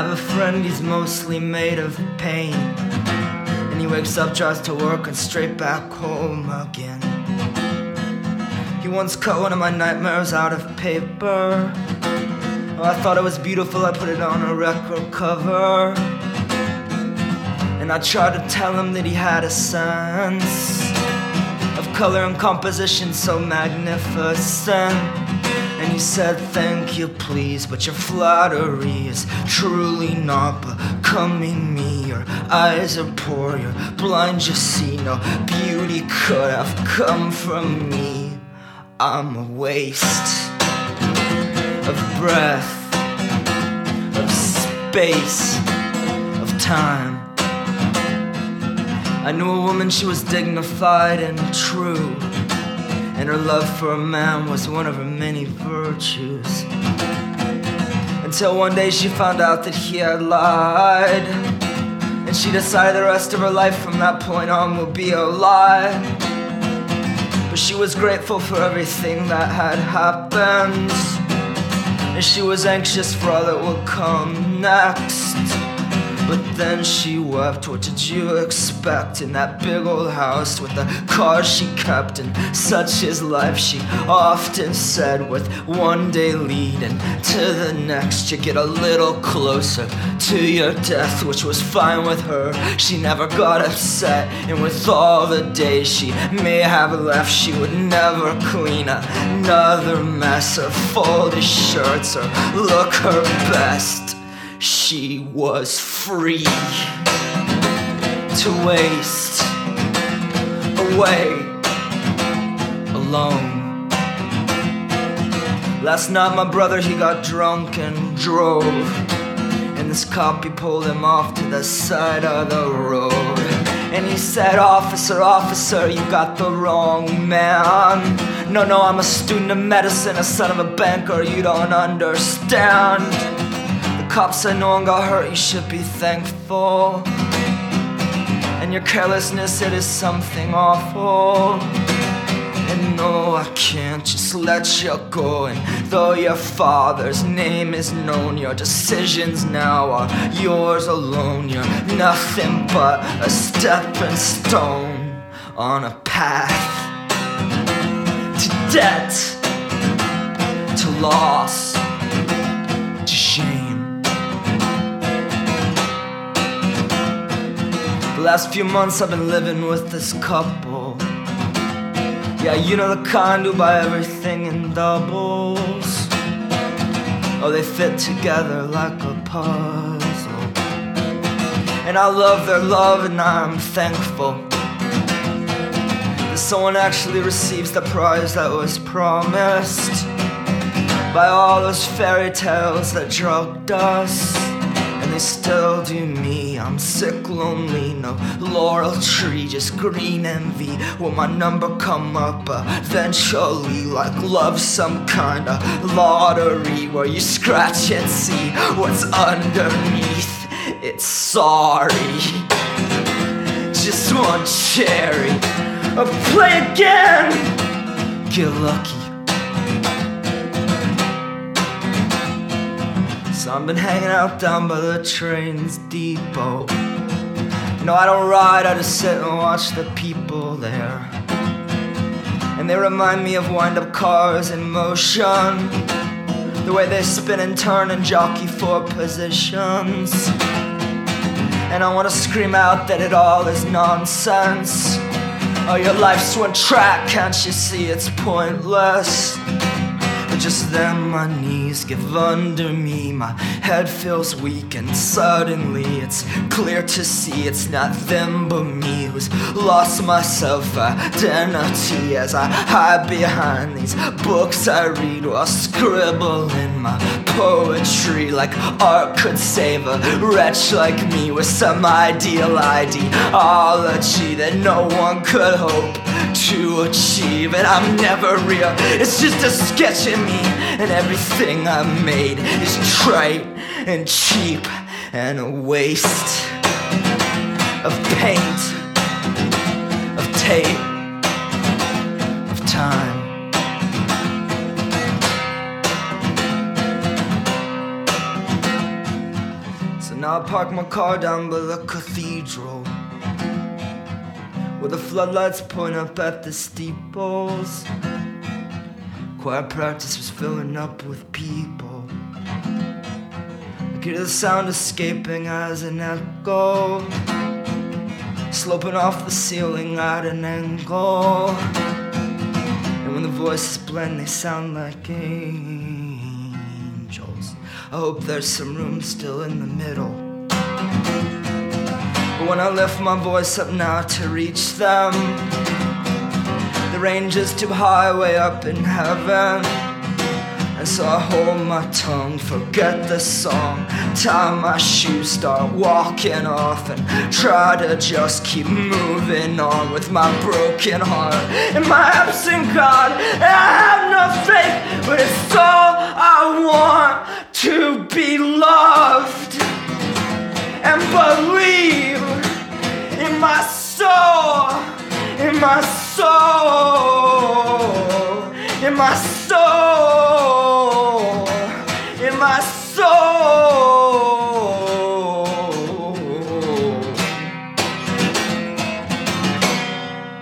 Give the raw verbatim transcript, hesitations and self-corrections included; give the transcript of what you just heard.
I have a friend, he's mostly made of pain, and he wakes up, drives to work, and straight back home again. He once cut one of my nightmares out of paper. Oh, I thought it was beautiful, I put it on a record cover. And I tried to tell him that he had a sense of color and composition so magnificent. And he said, thank you please, but your flattery is truly not becoming me. Your eyes are poor, you're blind, you see no beauty could have come from me. I'm a waste of breath, of space, of time. I knew a woman, she was dignified and true, and her love for a man was one of her many virtues. Until one day she found out that he had lied, and she decided the rest of her life from that point on will be a lie. But she was grateful for everything that had happened, and she was anxious for all that would come next. But then she wept, what did you expect? In that big old house with the cars she kept, and such is life, she often said, with one day leading to the next. You get a little closer to your death, which was fine with her. She never got upset, and with all the days she may have left, she would never clean another mess, or fold his shirts, or look her best. She was free to waste away alone. Last night my brother, he got drunk and drove, and this cop, he pulled him off to the side of the road. And he said, officer, officer, you got the wrong man. No, no, I'm a student of medicine, a son of a banker, you don't understand. Cop said no one got hurt, you should be thankful. And your carelessness, it is something awful. And no, I can't just let you go. And though your father's name is known, your decisions now are yours alone. You're nothing but a stepping stone on a path to debt, to loss, to shame. The last few months I've been living with this couple. Yeah, you know the kind who buy everything in doubles. Oh, they fit together like a puzzle. And I love their love, and I'm thankful that someone actually receives the prize that was promised by all those fairy tales that drugged us. They still do me. I'm sick, lonely, no laurel tree, just green envy. Will my number come up eventually, like love, some kind of lottery where you scratch and see what's underneath? It's sorry, just one cherry. I'll play again, get lucky. So I've been hanging out down by the train's depot. No, I don't ride, I just sit and watch the people there. And they remind me of wind-up cars in motion, the way they spin and turn and jockey for positions. And I wanna scream out that it all is nonsense. Oh, your life's one track, can't you see it's pointless? Just then my knees give under me, my head feels weak, and suddenly it's clear to see it's not them but me who's lost my self-identity as I hide behind these books I read while scribbling my poetry like art could save a wretch like me with some ideal ideology that no one could hope to achieve. And I'm never real, it's just a sketch of me, and everything I made is trite and cheap and a waste of paint, of tape, of time. park my car down by the cathedral, where the floodlights point up at the steeples. Choir practice was filling up with people. I could hear the sound escaping as an echo, sloping off the ceiling at an angle. And when the voices blend, they sound like angels. I hope there's some room still in the middle. But when I lift my voice up now to reach them, the range is too high way up in heaven. And so I hold my tongue, forget the song, tie my shoes, start walking off, and try to just keep moving on with my broken heart and my absent God. And I have no faith, but it's all I want, to be loved and believe in my soul, in my soul, in my soul, in my soul.